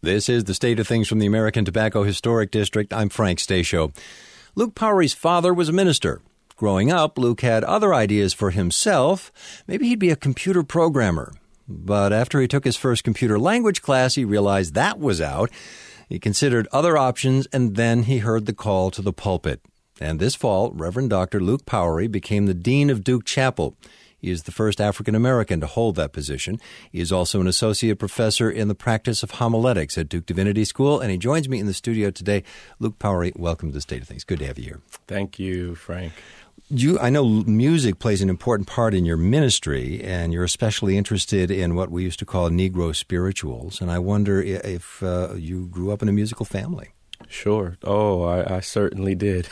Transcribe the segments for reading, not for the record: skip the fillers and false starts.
This is the State of Things from the American Tobacco Historic District. I'm Frank Stasio. Luke Powery's father was a minister. Growing up, Luke had other ideas for himself. Maybe he'd be a computer programmer. But after he took his first computer language class, he realized that was out. He considered other options, and then he heard the call to the pulpit. And this fall, Reverend Dr. Luke Powery became the Dean of Duke Chapel. He is the first African-American to hold that position. He is also an associate professor in the practice of homiletics at Duke Divinity School, and he joins me in the studio today. Luke Powery, welcome to the State of Things. Good to have you here. Thank you, Frank. I know music plays an important part in your ministry, and you're especially interested in what we used to call Negro spirituals, and I wonder if you grew up in a musical family. Sure. Oh, I certainly did.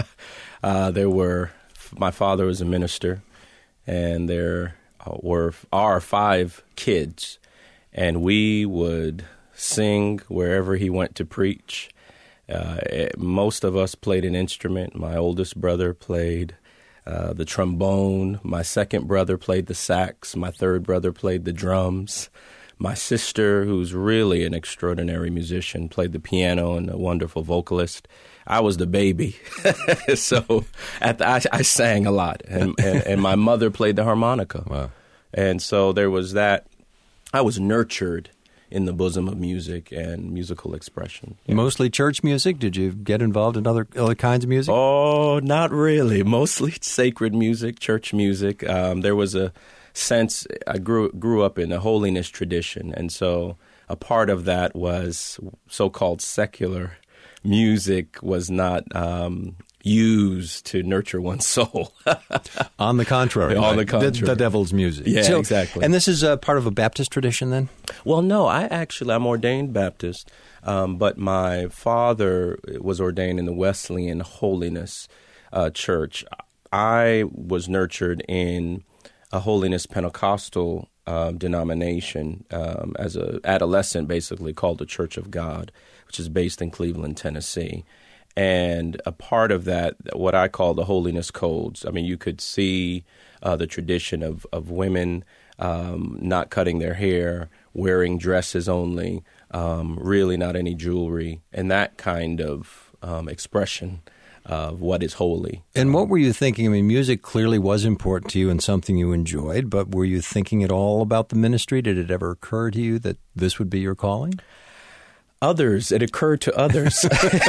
My father was a minister, and there were our 5 kids, and we would sing wherever he went to preach. Most of us played an instrument. My oldest brother played the trombone. My second brother played the sax. My third brother played the drums. My sister, who's really an extraordinary musician, played the piano and a wonderful vocalist. I was the baby, so I sang a lot, and my mother played the harmonica. Wow. And so there was that. I was nurtured in the bosom of music and musical expression. Yeah. Mostly church music? Did you get involved in other kinds of music? Oh, not really. Mostly sacred music, church music. There was a sense, I grew up in a holiness tradition, and so a part of that was so-called secular music was not used to nurture one's soul. On the contrary. On the contrary. The devil's music. Yeah, exactly. And this is part of a Baptist tradition then? Well, no, I'm ordained Baptist, but my father was ordained in the Wesleyan Holiness Church. I was nurtured in a holiness Pentecostal denomination as an adolescent, basically called the Church of God, which is based in Cleveland, Tennessee. And a part of that, what I call the holiness codes, I mean, you could see the tradition of women not cutting their hair, wearing dresses only, really not any jewelry, and that kind of expression of what is holy. And what were you thinking? I mean, music clearly was important to you and something you enjoyed, but were you thinking at all about the ministry? Did it ever occur to you that this would be your calling? It occurred to others.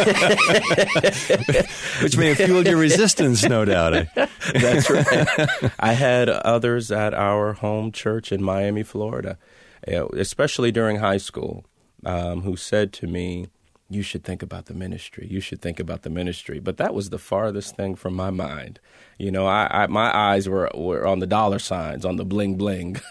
Which may have fueled your resistance, no doubt. That's right. I had others at our home church in Miami, Florida, especially during high school, who said to me, "You should think about the ministry. You should think about the ministry." But that was the farthest thing from my mind. You know, my eyes were on the dollar signs, on the bling bling,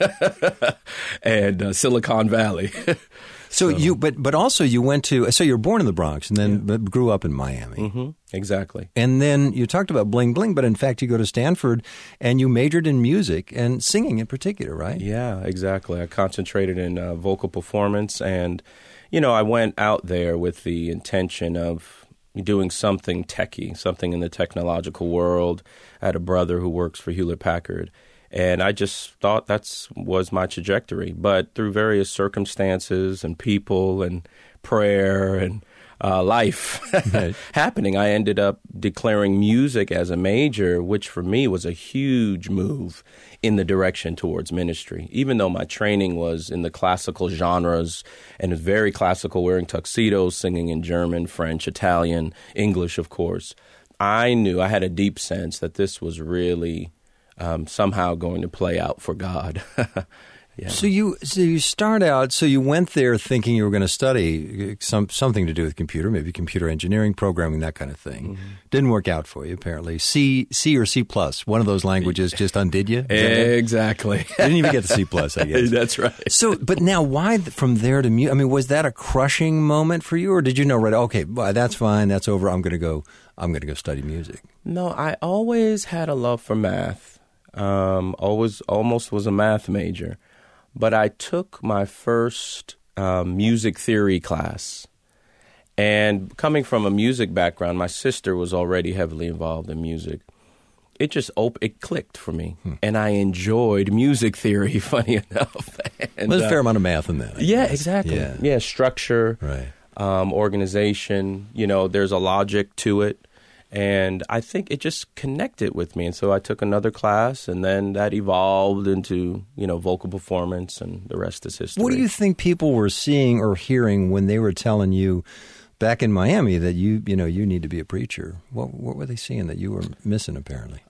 and Silicon Valley. So but also you went to, so you were born in the Bronx and then grew up in Miami. Mm-hmm. Exactly. And then you talked about bling bling, but in fact you go to Stanford and you majored in music and singing in particular, right? Yeah, exactly. I concentrated in vocal performance, and I went out there with the intention of doing something techie, something in the technological world. I had a brother who works for Hewlett-Packard, and I just thought that was my trajectory. But through various circumstances and people and prayer and life happening, I ended up declaring music as a major, which for me was a huge move in the direction towards ministry. Even though my training was in the classical genres and was very classical, wearing tuxedos, singing in German, French, Italian, English, of course, I knew, I had a deep sense that this was really somehow going to play out for God. Yeah. So you start out, so you went there thinking you were going to study something to do with computer, maybe computer engineering, programming, that kind of thing. Mm-hmm. Didn't work out for you, apparently. C or C+, one of those languages just undid you? Exactly. Didn't even get the C+, I guess. That's right. So, but now why from there to music? I mean, was that a crushing moment for you, or did you know right, okay, that's fine, that's over, I'm going to go study music? No, I always had a love for math. Almost was a math major. But I took my first music theory class, and coming from a music background, my sister was already heavily involved in music. it clicked for me, and I enjoyed music theory. Funny enough, and, there's a fair amount of math in that. Yeah, exactly. Yeah, structure, right. Organization. There's a logic to it, and I think it just connected with me. And so I took another class, and then that evolved into vocal performance, and the rest is history. What do you think people were seeing or hearing when they were telling you back in Miami that you need to be a preacher? What were they seeing that you were missing, apparently?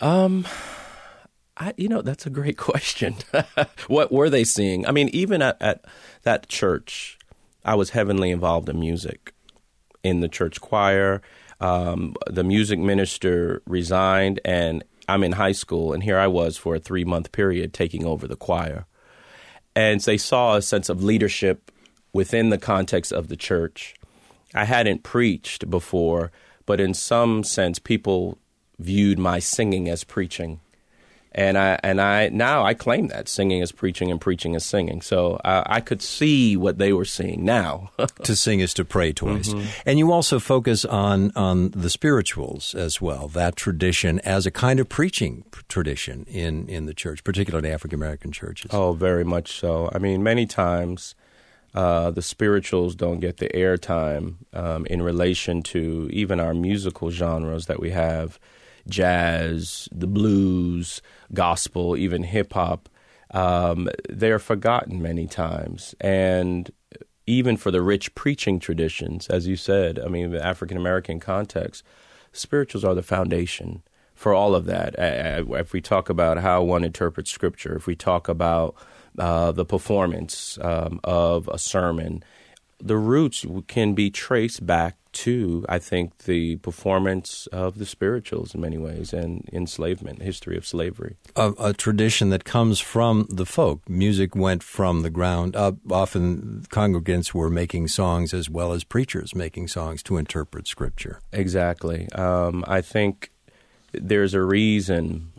That's a great question. What were they seeing? I mean, even at that church, I was heavily involved in music, in the church choir. The music minister resigned, and I'm in high school, and here I was for a 3-month period taking over the choir. And they saw a sense of leadership within the context of the church. I hadn't preached before, but in some sense, people viewed my singing as preaching. And I claim that singing is preaching and preaching is singing. So I could see what they were seeing now. To sing is to pray twice. Mm-hmm. And you also focus on the spirituals as well, that tradition as a kind of preaching tradition in the church, particularly African-American churches. Oh, very much so. I mean, many times the spirituals don't get the airtime in relation to even our musical genres that we have. Jazz, the blues, gospel, even hip-hop, they're forgotten many times. And even for the rich preaching traditions, as you said, I mean, the African-American context, spirituals are the foundation for all of that. If we talk about how one interprets Scripture, if we talk about the performance of a sermon, the roots can be traced back to, I think, the performance of the spirituals in many ways, and enslavement, history of slavery. A tradition that comes from the folk. Music went from the ground up. Often congregants were making songs as well as preachers making songs to interpret Scripture. Exactly. I think there's a reason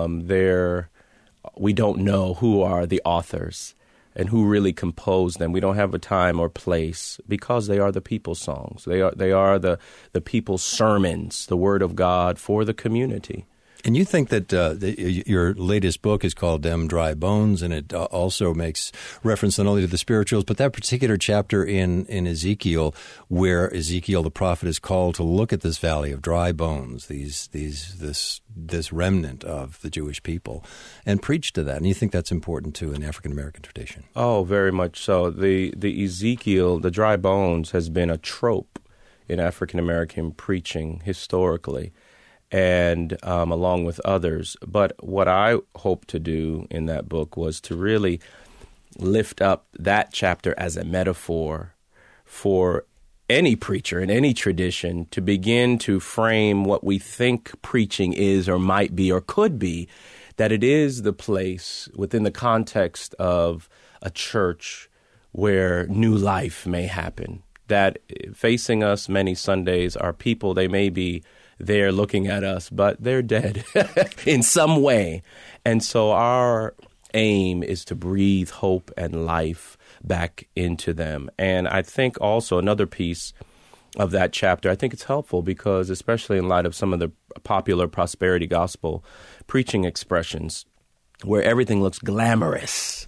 we don't know who are the authors and who really composed them. We don't have a time or place because they are the people's songs. They are the people's sermons, the Word of God for the community. And you think that your latest book is called Them Dry Bones, and it also makes reference not only to the spirituals, but that particular chapter in Ezekiel, where Ezekiel the prophet is called to look at this valley of dry bones, this remnant of the Jewish people, and preach to that. And you think that's important too in African-American tradition? Oh, very much so. The Ezekiel, the dry bones, has been a trope in African-American preaching historically, and along with others. But what I hope to do in that book was to really lift up that chapter as a metaphor for any preacher in any tradition to begin to frame what we think preaching is or might be or could be, that it is the place within the context of a church where new life may happen. That facing us many Sundays are people, they may be there looking at us, but they're dead in some way. And so our aim is to breathe hope and life back into them. And I think also another piece of that chapter, I think it's helpful because especially in light of some of the popular prosperity gospel preaching expressions where everything looks glamorous,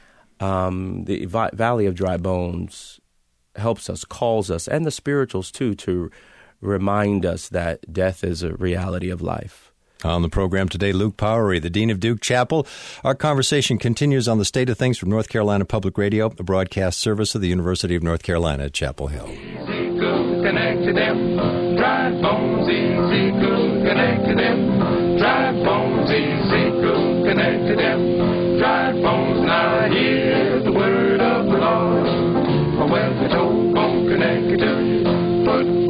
the Valley of Dry Bones helps us, calls us, and the spirituals too, to remind us that death is a reality of life. On the program today, Luke Powery, the Dean of Duke Chapel. Our conversation continues on the state of things from North Carolina Public Radio, a broadcast service of the University of North Carolina at Chapel Hill. Easy, go, connect to them. Dry bones, easy, go, connect to them. Dry bones, easy, go, connect to them. Dry bones, now hear the word of the Lord. Well, the toe bone connected to you. Foot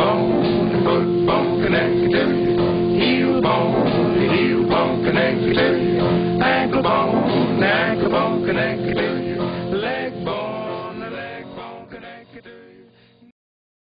bone connected to you. Heel bone connected to you. Ankle bone connected to you. Leg bone connected to you.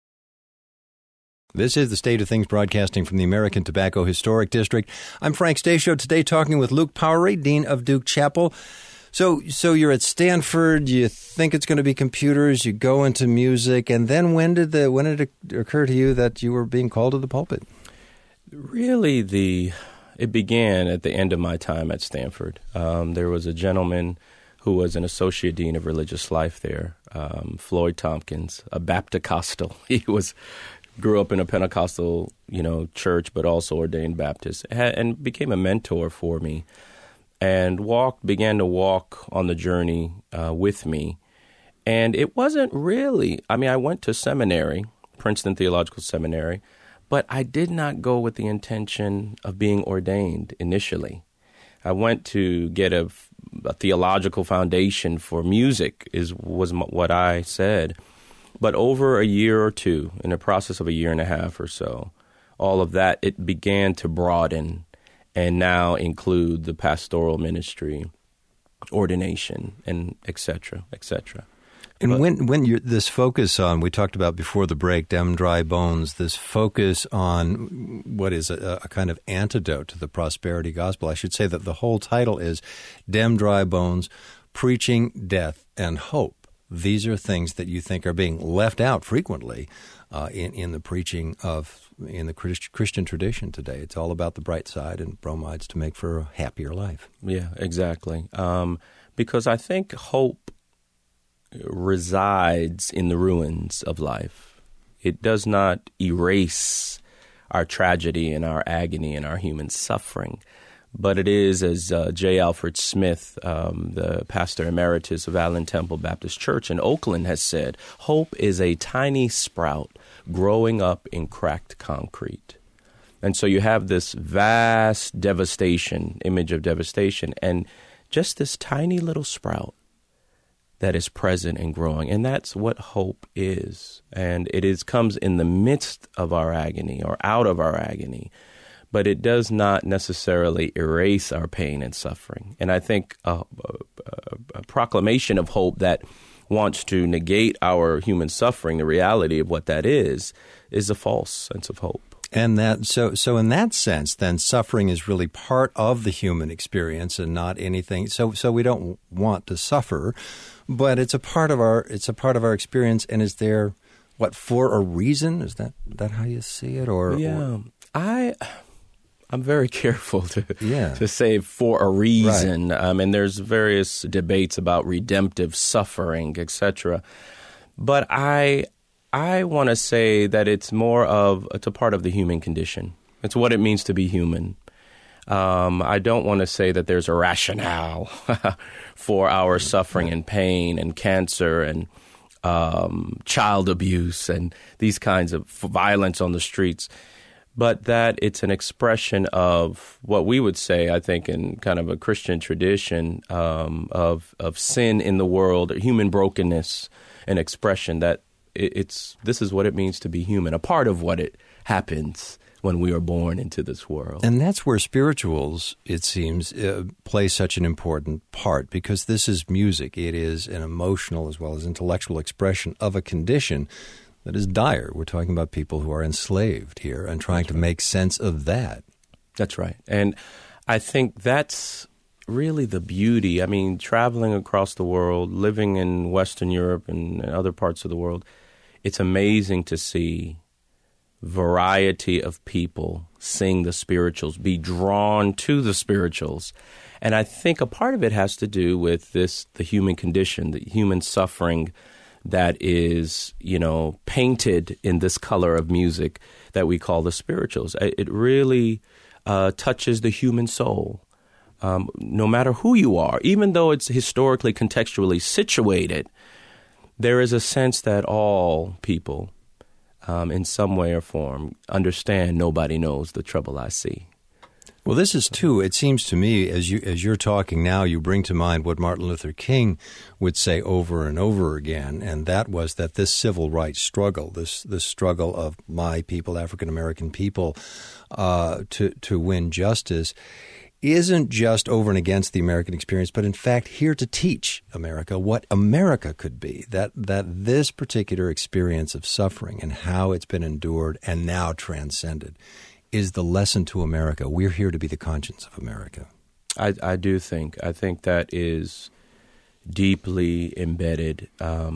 This is the State of Things broadcasting from the American Tobacco Historic District. I'm Frank Stasio, today talking with Luke Powery, Dean of Duke Chapel. So you're at Stanford, you think it's going to be computers, you go into music, and then when did it occur to you that you were being called to the pulpit? Really, It began at the end of my time at Stanford. There was a gentleman who was an associate dean of religious life there, Floyd Tompkins, a Baptist-costal. He grew up in a Pentecostal, church, but also ordained Baptist, and became a mentor for me, and began to walk on the journey with me. And it wasn't really, I went to seminary, Princeton Theological Seminary, but I did not go with the intention of being ordained initially. I went to get a theological foundation for music, was what I said. But over a year or two, in the process of a year and a half or so, all of that, it began to broaden and now include the pastoral ministry, ordination, and et cetera, et cetera. And when you're this focus on, we talked about before the break, Dem Dry Bones, this focus on what is a kind of antidote to the prosperity gospel. I should say that the whole title is Dem Dry Bones, Preaching Death and Hope. These are things that you think are being left out frequently in the preaching in the Christian tradition today. It's all about the bright side and bromides to make for a happier life. Yeah, exactly. Because I think hope resides in the ruins of life. It does not erase our tragedy and our agony and our human suffering, but it is, as J. Alfred Smith, the pastor emeritus of Allen Temple Baptist Church in Oakland, has said, hope is a tiny sprout growing up in cracked concrete. And so you have this vast image of devastation, and just this tiny little sprout that is present and growing. And that's what hope is. And it comes in the midst of our agony or out of our agony, but it does not necessarily erase our pain and suffering. And I think a proclamation of hope that wants to negate our human suffering, the reality of what that is a false sense of hope. And that so in that sense, then suffering is really part of the human experience and not anything. So we don't want to suffer, but it's a part of our experience. And is there for a reason? Is that how you see it? I'm very careful to say for a reason. Right. And there's various debates about redemptive suffering, etc. But I want to say that it's a part of the human condition. It's what it means to be human. I don't want to say that there's a rationale for our suffering and pain and cancer and child abuse and these kinds of violence on the streets, but that it's an expression of what we would say, I think, in kind of a Christian tradition of sin in the world, human brokenness, an expression that this is what it means to be human, a part of what it happens when we are born into this world. And that's where spirituals, it seems, play such an important part, because this is music. It is an emotional as well as intellectual expression of a condition that is dire. We're talking about people who are enslaved here and trying to make sense of that. That's right. And I think that's really the beauty. I mean, traveling across the world, living in Western Europe and other parts of the world, it's amazing to see variety of people sing the spirituals, be drawn to the spirituals. And I think a part of it has to do with the human condition, the human suffering that is, painted in this color of music that we call the spirituals. It really touches the human soul. No matter who you are, even though it's historically, contextually situated, there is a sense that all people, in some way or form, understand nobody knows the trouble I see. Well, this is too, it seems to me, as you're talking now, you bring to mind what Martin Luther King would say over and over again, and that was that this civil rights struggle, this struggle of my people, African American people, to win justice, isn't just over and against the American experience, but in fact here to teach America what America could be, that this particular experience of suffering and how it's been endured and now transcended is the lesson to America. We're here to be the conscience of America. I do think. I think that is deeply embedded,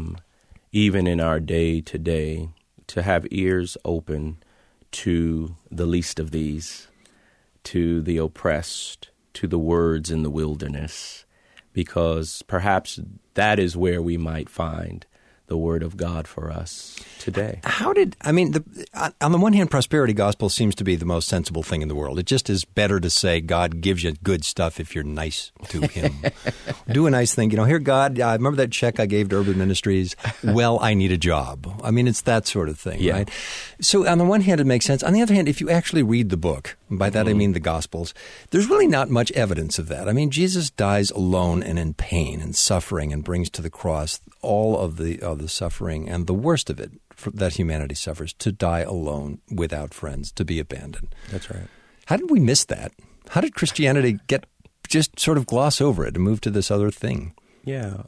even in our day today, to have ears open to the least of these, to the oppressed, to the words in the wilderness, because perhaps that is where we might find the word of God for us today. On the one hand, prosperity gospel seems to be the most sensible thing in the world. It just is better to say God gives you good stuff if you're nice to him. Do a nice thing. Here, God, I remember that check I gave to Urban Ministries. Well, I need a job. It's that sort of thing, right? So on the one hand, it makes sense. On the other hand, if you actually read the book, and by that I mean the Gospels, there's really not much evidence of that. Jesus dies alone and in pain and suffering and brings to the cross all of the suffering and the worst of it that humanity suffers, to die alone without friends, to be abandoned. That's right. How did we miss that? How did Christianity just sort of gloss over it and move to this other thing? Yeah.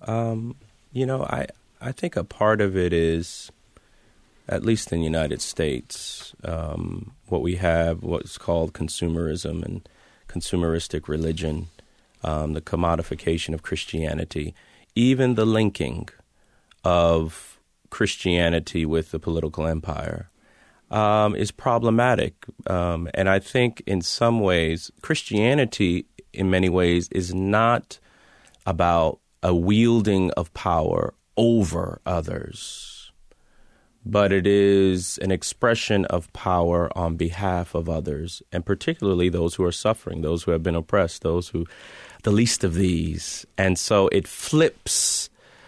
I think a part of it is, at least in the United States, what we have, what's called consumerism and consumeristic religion, the commodification of Christianity, even the linking of Christianity with the political empire is problematic. And I think in some ways, Christianity, in many ways, is not about a wielding of power over others, but it is an expression of power on behalf of others, and particularly those who are suffering, those who have been oppressed, the least of these. And so it flips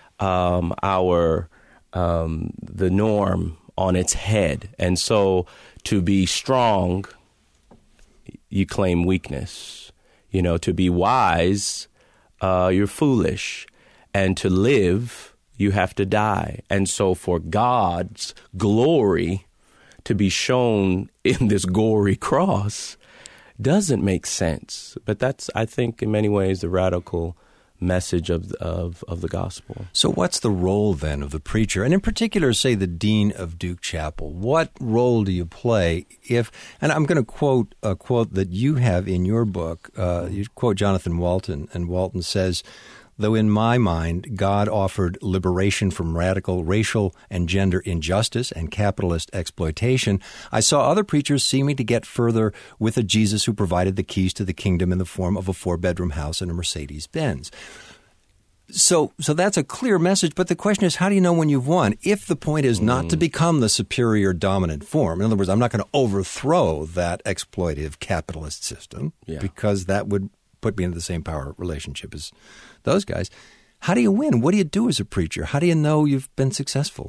the norm on its head. And so to be strong, you claim weakness. To be wise, you're foolish. And to live, you have to die. And so for God's glory to be shown in this gory cross doesn't make sense. But that's, I think, in many ways, the radical message of the gospel. So what's the role then of the preacher, and in particular, say, the dean of Duke Chapel? What role do you play if, and I'm going to quote a quote that you have in your book, you quote Jonathan Walton, and Walton says, "Though in my mind, God offered liberation from radical racial and gender injustice and capitalist exploitation, I saw other preachers seeming to get further with a Jesus who provided the keys to the kingdom in the form of a 4-bedroom house and a Mercedes-Benz." So that's a clear message, but the question is, how do you know when you've won? If the point is not to become the superior dominant form, in other words, I'm not going to overthrow that exploitive capitalist system, because that would put me into the same power relationship as those guys. How do you win? What do you do as a preacher? How do you know you've been successful?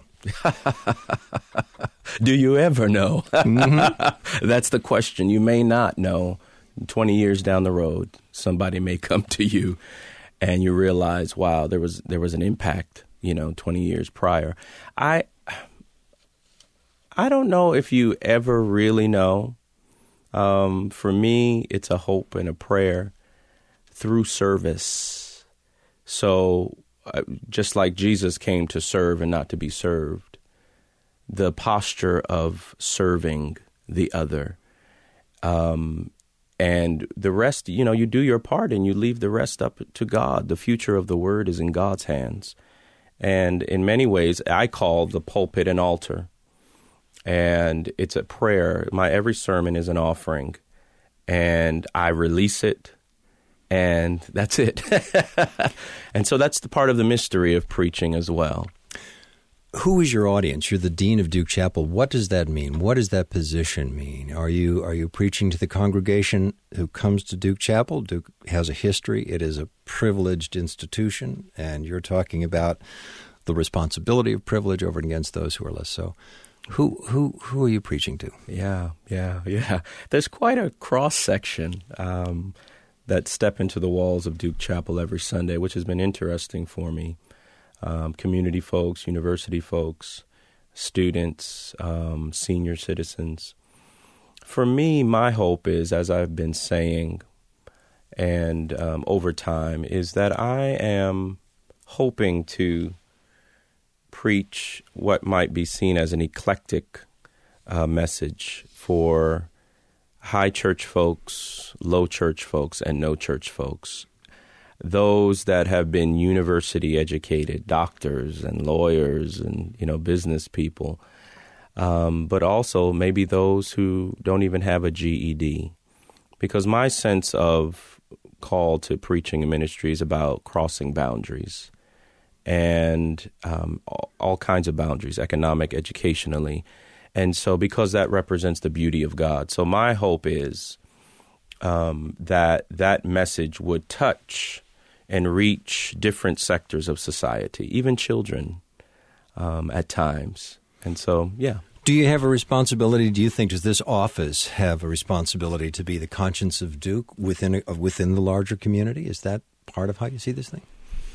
Do you ever know? That's the question. You may not know. 20 years down the road, somebody may come to you and you realize, wow, there was an impact, 20 years prior. I don't know if you ever really know. For me, it's a hope and a prayer through service. So just like Jesus came to serve and not to be served, the posture of serving the other, and the rest, you do your part and you leave the rest up to God. The future of the word is in God's hands. And in many ways, I call the pulpit an altar, and it's a prayer. My every sermon is an offering, and I release it. And that's it. And so that's the part of the mystery of preaching as well. Who is your audience? You're the dean of Duke Chapel. What does that mean? What does that position mean? Are you preaching to the congregation who comes to Duke Chapel? Duke has a history. It is a privileged institution, and you're talking about the responsibility of privilege over and against those who are less so. Who are you preaching to? Yeah. There's quite a cross-section that step into the walls of Duke Chapel every Sunday, which has been interesting for me. Community folks, university folks, students, senior citizens. For me, my hope is, as I've been saying, and over time, is that I am hoping to preach what might be seen as an eclectic message for high church folks, low church folks, and no church folks. Those that have been university educated, doctors and lawyers and, business people, but also maybe those who don't even have a GED, because my sense of call to preaching and ministry is about crossing boundaries and all kinds of boundaries, economic, educationally. And so because that represents the beauty of God. So my hope is that message would touch and reach different sectors of society, even children at times. And so, yeah. Do you have a responsibility, do you think, does this office have a responsibility to be the conscience of Duke within the larger community? Is that part of how you see this thing?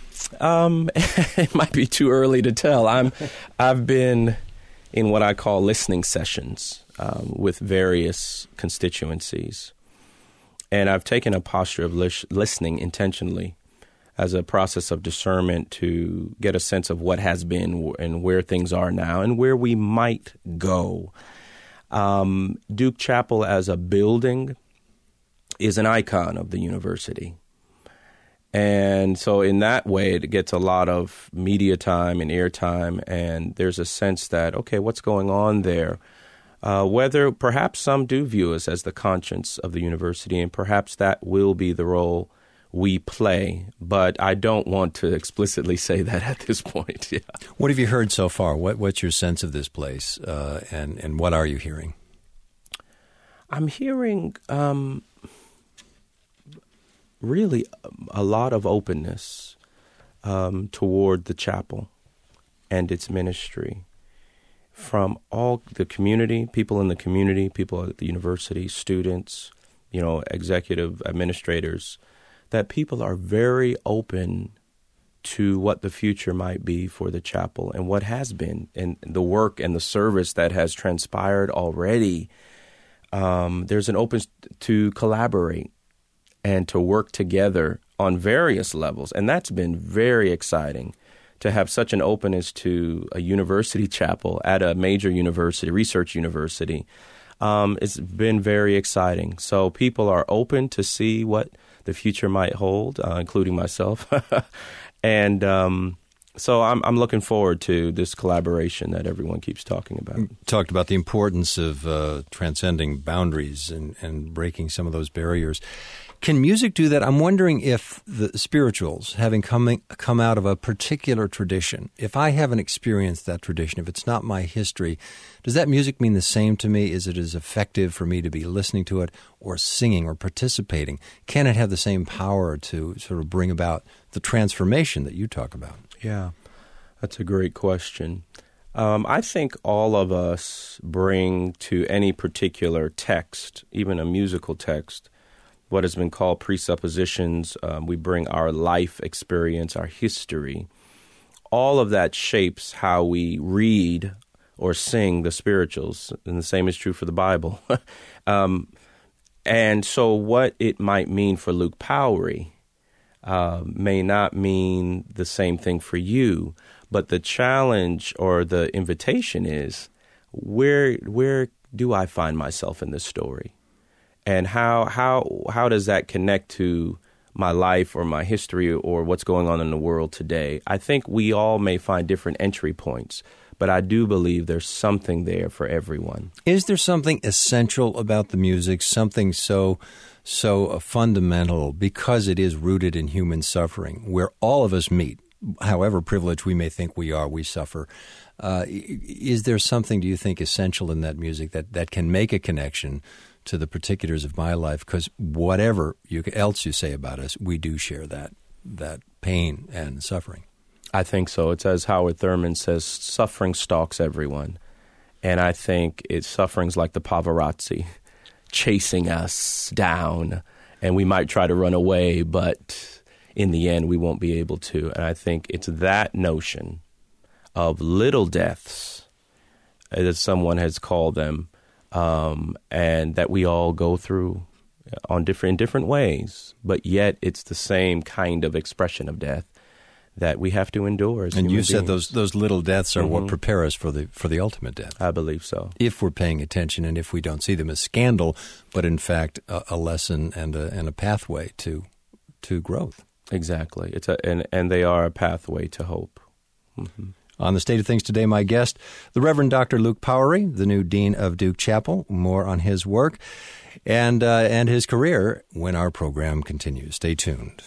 It might be too early to tell. I've been in what I call listening sessions with various constituencies. And I've taken a posture of listening intentionally as a process of discernment to get a sense of what has been and where things are now and where we might go. Duke Chapel as a building is an icon of the university. And so in that way, it gets a lot of media time and airtime, and there's a sense that, okay, what's going on there? Whether perhaps some do view us as the conscience of the university, and perhaps that will be the role we play, but I don't want to explicitly say that at this point. Yeah. What have you heard so far? What's your sense of this place, and what are you hearing? I'm hearing really a lot of openness toward the chapel and its ministry from all the community, people in the community, people at the university, students, executive administrators, that people are very open to what the future might be for the chapel and what has been, and the work and the service that has transpired already. There's an openness to collaborate and to work together on various levels, and that's been very exciting to have such an openness to a university chapel at a major university, research university. It's been very exciting. So people are open to see what the future might hold, including myself. And so I'm looking forward to this collaboration that everyone keeps talking about. You talked about the importance of transcending boundaries and breaking some of those barriers. Can music do that? I'm wondering if the spirituals, having come out of a particular tradition, if I haven't experienced that tradition, if it's not my history, does that music mean the same to me? Is it as effective for me to be listening to it or singing or participating? Can it have the same power to sort of bring about the transformation that you talk about? Yeah, that's a great question. I think all of us bring to any particular text, even a musical text, what has been called presuppositions. We bring our life experience, our history. All of that shapes how we read or sing the spirituals, and the same is true for the Bible. And so what it might mean for Luke Powery may not mean the same thing for you, but the challenge or the invitation is, where do I find myself in this story? And how does that connect to my life or my history or what's going on in the world today? I think we all may find different entry points, but I do believe there's something there for everyone. Is there something essential about the music, something so fundamental because it is rooted in human suffering, where all of us meet, however privileged we may think we are, we suffer? Is there something, do you think, essential in that music that can make a connection to the particulars of my life? Because whatever else you say about us, we do share that pain and suffering. I think so. It's as Howard Thurman says, suffering stalks everyone. And I think suffering's like the paparazzi chasing us down, and we might try to run away, but in the end we won't be able to. And I think it's that notion of little deaths, as someone has called them, and that we all go through in different ways, but yet it's the same kind of expression of death that we have to endure as and human you said beings. those little deaths are what prepare us for the ultimate death. I believe so. If we're paying attention and if we don't see them as scandal, but in fact a lesson and a pathway to growth. Exactly. And they are a pathway to hope. Mm-hmm. On the State of Things today, my guest, the Reverend Dr. Luke Powery, the new Dean of Duke Chapel. More on his work and his career when our program continues. Stay tuned.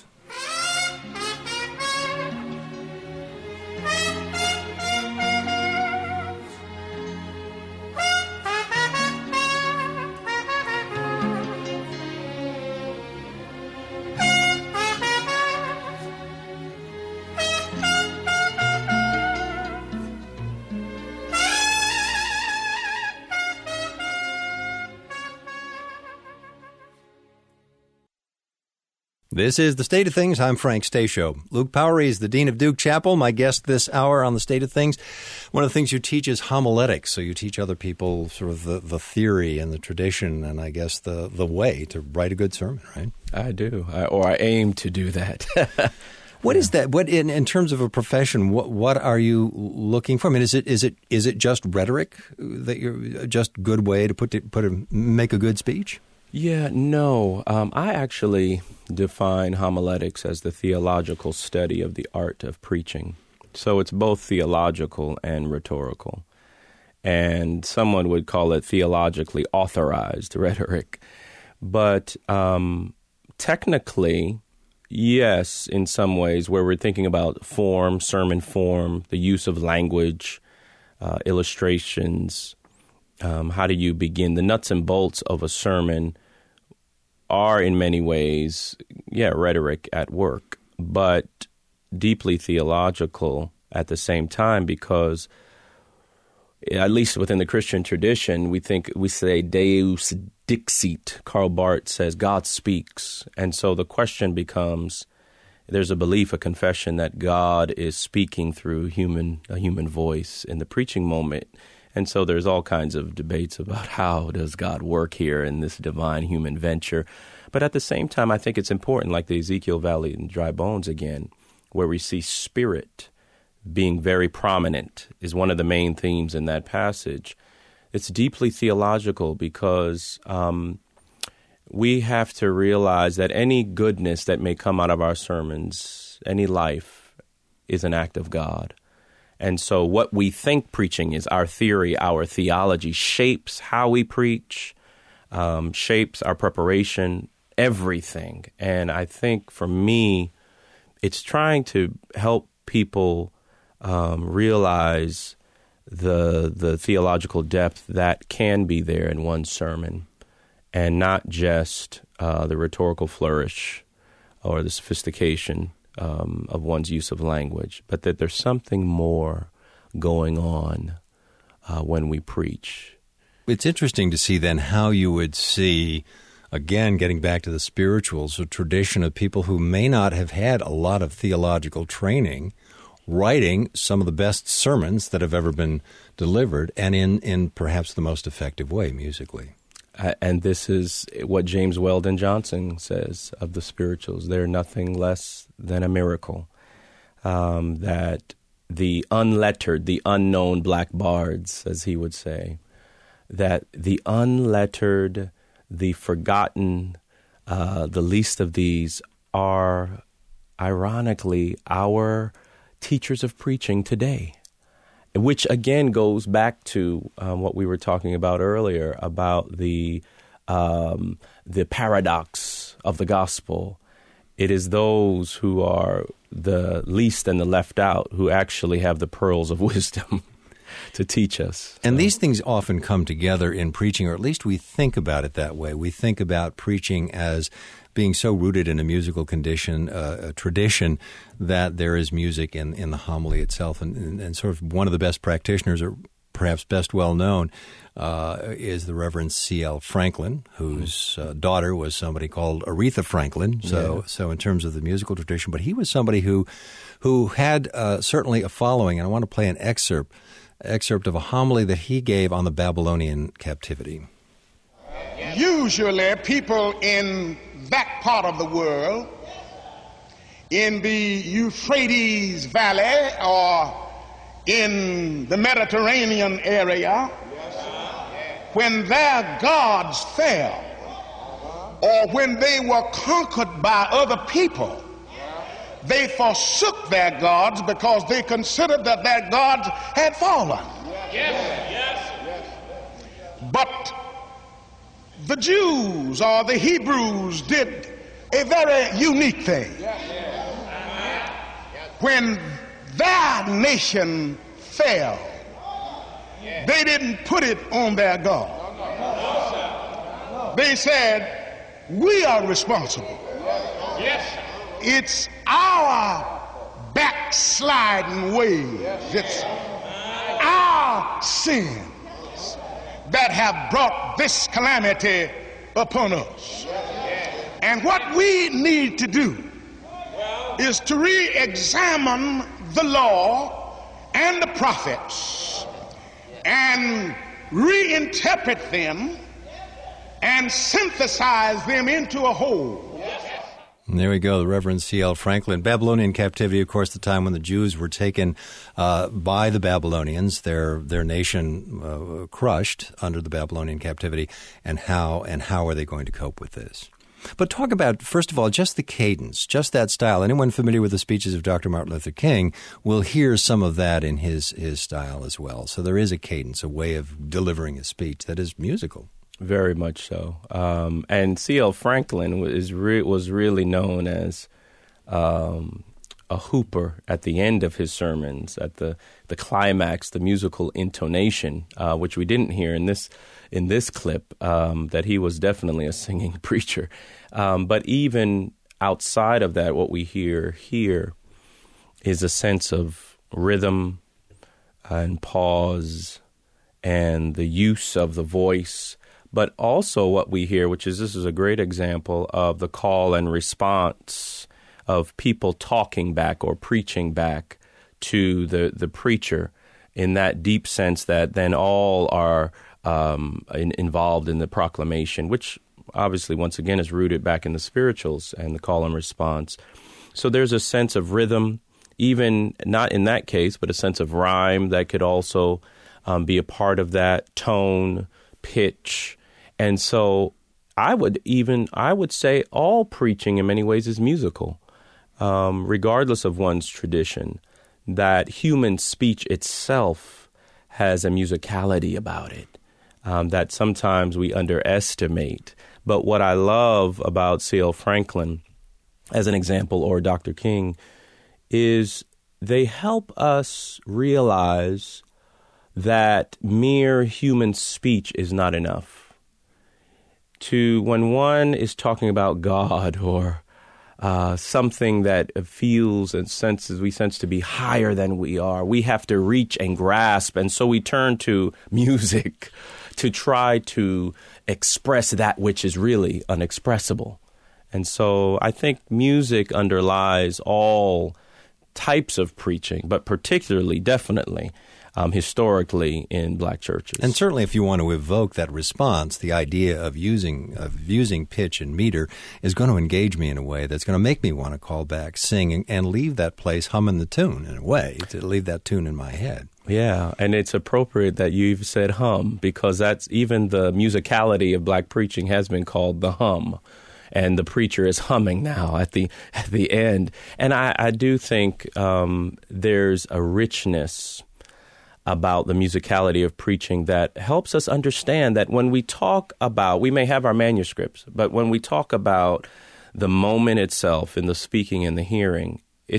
This is The State of Things. I'm Frank Stasio. Luke Powery is the Dean of Duke Chapel, my guest this hour on The State of Things. One of the things you teach is homiletics, so you teach other people sort of the theory and the tradition and I guess the way to write a good sermon, right? I do, or I aim to do that. What is that? What in terms of a profession? What are you looking for? I mean, is it just rhetoric that you're just good way to make a good speech? Yeah, no. I actually define homiletics as the theological study of the art of preaching. So it's both theological and rhetorical. And someone would call it theologically authorized rhetoric. But technically, yes, in some ways, where we're thinking about form, sermon form, the use of language, illustrations, how do you begin? The nuts and bolts of a sermon are in many ways, rhetoric at work, but deeply theological at the same time because, at least within the Christian tradition, we say Deus dixit. Karl Barth says God speaks. And so the question becomes, there's a belief, a confession that God is speaking through a human voice in the preaching moment. And so there's all kinds of debates about how does God work here in this divine human venture. But at the same time, I think it's important, like the Ezekiel Valley and Dry Bones again, where we see spirit being very prominent is one of the main themes in that passage. It's deeply theological because we have to realize that any goodness that may come out of our sermons, any life, is an act of God. And so what we think preaching is, our theory, our theology, shapes how we preach, shapes our preparation, everything. And I think for me, it's trying to help people realize the theological depth that can be there in one sermon, and not just the rhetorical flourish or the sophistication of one's use of language, but that there's something more going on when we preach. It's interesting to see then how you would see, again, getting back to the spirituals, a tradition of people who may not have had a lot of theological training, writing some of the best sermons that have ever been delivered, and in perhaps the most effective way musically. And this is what James Weldon Johnson says of the spirituals. They're nothing less than a miracle. That the unlettered, the unknown black bards, as he would say, that the unlettered, the forgotten, the least of these are, ironically, our teachers of preaching today. Which, again, goes back to what we were talking about earlier, about the paradox of the gospel. It is those who are the least and the left out who actually have the pearls of wisdom to teach us. And these things often come together in preaching, or at least we think about it that way. We think about preaching as being so rooted in a musical condition, a tradition, that there is music in the homily itself. And sort of one of the best practitioners, or perhaps best well known, is the Reverend C.L. Franklin, whose daughter was somebody called Aretha Franklin. So in terms of the musical tradition, but he was somebody who had certainly a following. And I want to play an excerpt of a homily that he gave on the Babylonian captivity. Usually people in that part of the world, in the Euphrates Valley or in the Mediterranean area, when their gods fell or when they were conquered by other people, they forsook their gods because they considered that their gods had fallen. But the Jews or the Hebrews did a very unique thing. When their nation fell, they didn't put it on their God. They said, we are responsible. It's our backsliding ways. It's our sins that have brought this calamity upon us. And what we need to do is to re-examine the law and the prophets and reinterpret them and synthesize them into a whole. And there we go, the Reverend C.L. Franklin. Babylonian captivity, of course, the time when the Jews were taken by the Babylonians, their nation crushed under the Babylonian captivity, and how are they going to cope with this? But talk about, first of all, just the cadence, just that style. Anyone familiar with the speeches of Dr. Martin Luther King will hear some of that in his style as well. So there is a cadence, a way of delivering a speech that is musical. Very much so. And C.L. Franklin was really known as a hooper at the end of his sermons, at the climax, the musical intonation, which we didn't hear in this clip, that he was definitely a singing preacher. But even outside of that, what we hear here is a sense of rhythm and pause and the use of the voice. But also what we hear, this is a great example of the call and response of people talking back or preaching back to the preacher in that deep sense that then all are involved in the proclamation, which obviously, once again, is rooted back in the spirituals and the call and response. So there's a sense of rhythm, even not in that case, but a sense of rhyme that could also be a part of that, tone, pitch. And so I would say all preaching in many ways is musical, regardless of one's tradition, that human speech itself has a musicality about it that sometimes we underestimate. But what I love about C.L. Franklin, as an example, or Dr. King, is they help us realize that mere human speech is not enough. When one is talking about God or something that feels and we sense to be higher than we are, we have to reach and grasp. And so we turn to music to try to express that which is really unexpressible. And so I think music underlies all types of preaching, but particularly, definitely, historically in black churches. And certainly if you want to evoke that response, the idea of using pitch and meter is going to engage me in a way that's going to make me want to call back, sing, and leave that place humming the tune in a way, to leave that tune in my head. Yeah, and it's appropriate that you've said hum, because that's even the musicality of black preaching has been called the hum. And the preacher is humming now at the end. And I do think there's a richness about the musicality of preaching that helps us understand that when we talk about, we may have our manuscripts, but when we talk about the moment itself in the speaking and the hearing,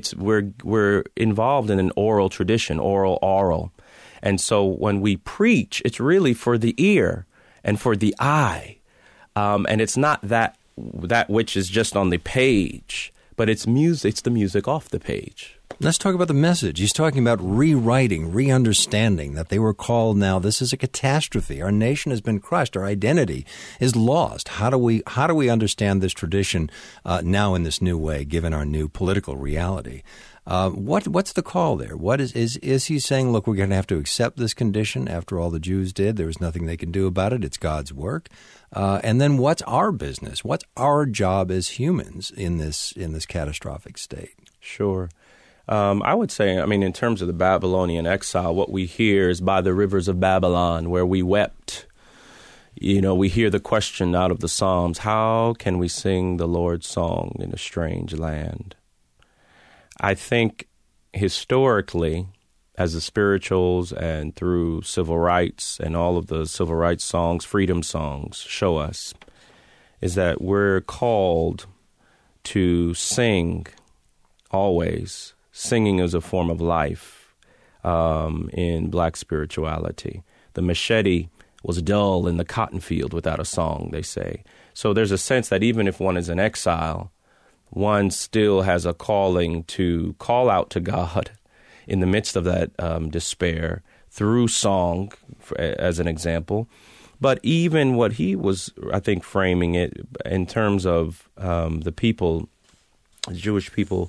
we're involved in an oral tradition, oral. And so when we preach, it's really for the ear and for the eye. And it's not that which is just on the page, but it's music. It's the music off the page. Let's talk about the message. He's talking about rewriting, re-understanding, that they were called now, this is a catastrophe. Our nation has been crushed. Our identity is lost. How do we understand this tradition now in this new way, given our new political reality? What's the call there? What is he saying, look, we're going to have to accept this condition after all the Jews did? There was nothing they can do about it. It's God's work. And then what's our business? What's our job as humans in this catastrophic state? Sure. I would say, in terms of the Babylonian exile, what we hear is by the rivers of Babylon, where we wept. We hear the question out of the Psalms, how can we sing the Lord's song in a strange land? I think historically, as the spirituals and through civil rights and all of the civil rights songs, freedom songs show us, is that we're called to sing always. Singing is a form of life in black spirituality. The machete was dull in the cotton field without a song, they say. So there's a sense that even if one is in exile, one still has a calling to call out to God in the midst of that despair through song, as an example. But even what he was, I think, framing it in terms of the people, Jewish people,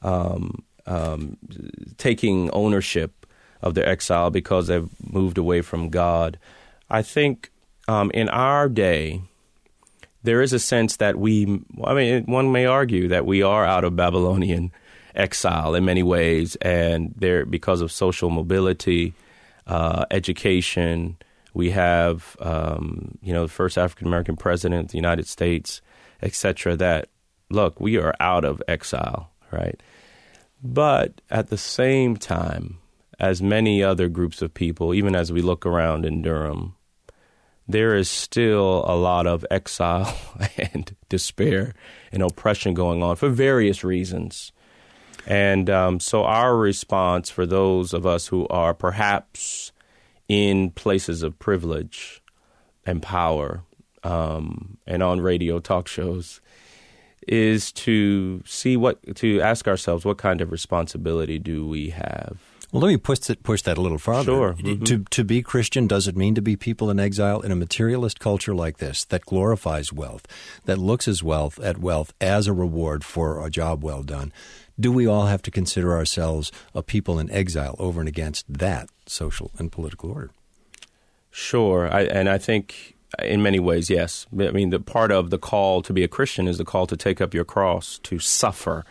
taking ownership of their exile because they've moved away from God. I think in our day, there is a sense that one may argue that we are out of Babylonian exile in many ways, and there, because of social mobility, education, we have, the first African-American president of the United States, et cetera, that, look, we are out of exile, right? But at the same time, as many other groups of people, even as we look around in Durham, there is still a lot of exile and despair and oppression going on for various reasons. And so our response for those of us who are perhaps in places of privilege and power and on radio talk shows is to ask ourselves, what kind of responsibility do we have? Well, let me push that a little farther. Sure. Mm-hmm. To be Christian, does it mean to be people in exile in a materialist culture like this that glorifies wealth, that looks at wealth as a reward for a job well done? Do we all have to consider ourselves a people in exile over and against that social and political order? Sure. I think in many ways, yes. I mean, the part of the call to be a Christian is the call to take up your cross, to suffer,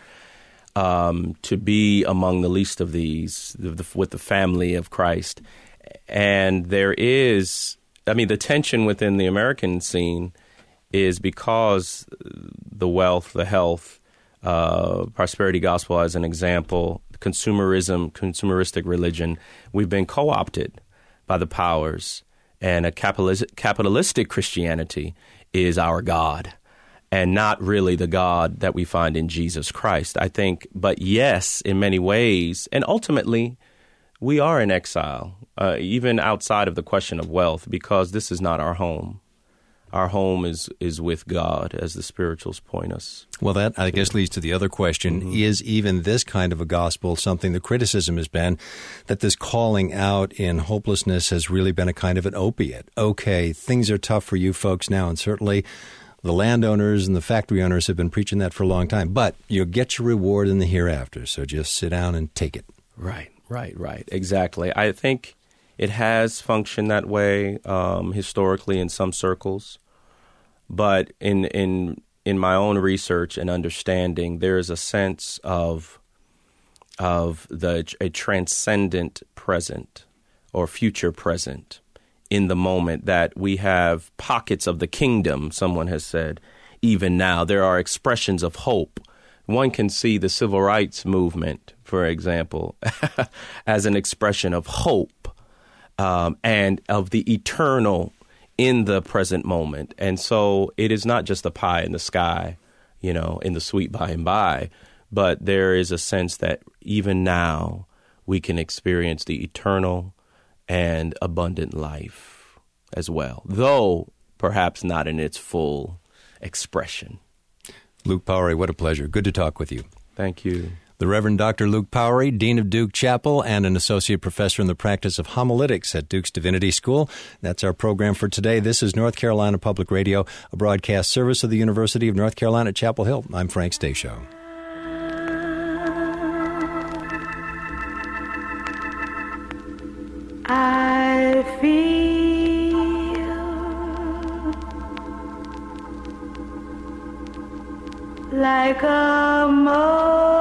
to be among the least of these, with the family of Christ. And there is, the tension within the American scene is because the wealth, the health, prosperity gospel as an example, consumeristic religion, we've been co-opted by the powers. And a capitalistic Christianity is our God, and not really the God that we find in Jesus Christ, I think. But yes, in many ways, and ultimately, we are in exile, even outside of the question of wealth, because this is not our home. Our home is with God, as the spirituals point us. Well, that, I guess, leads to the other question. Mm-hmm. Is even this kind of a gospel something the criticism has been that this calling out in hopelessness has really been a kind of an opiate? Okay, things are tough for you folks now, and certainly the landowners and the factory owners have been preaching that for a long time. But you'll get your reward in the hereafter, so just sit down and take it. Right. Exactly. I think it has functioned that way historically in some circles. But in my own research and understanding, there is a sense of a transcendent present or future present in the moment, that we have pockets of the kingdom, someone has said, even now. There are expressions of hope. One can see the civil rights movement, for example, as an expression of hope and of the eternal in the present moment. And so it is not just a pie in the sky, in the sweet by and by, but there is a sense that even now we can experience the eternal and abundant life as well, though perhaps not in its full expression. Luke Powery, what a pleasure. Good to talk with you. Thank you. The Reverend Dr. Luke Powery, Dean of Duke Chapel and an Associate Professor in the practice of homiletics at Duke's Divinity School. That's our program for today. This is North Carolina Public Radio, a broadcast service of the University of North Carolina at Chapel Hill. I'm Frank Stasio. I feel like a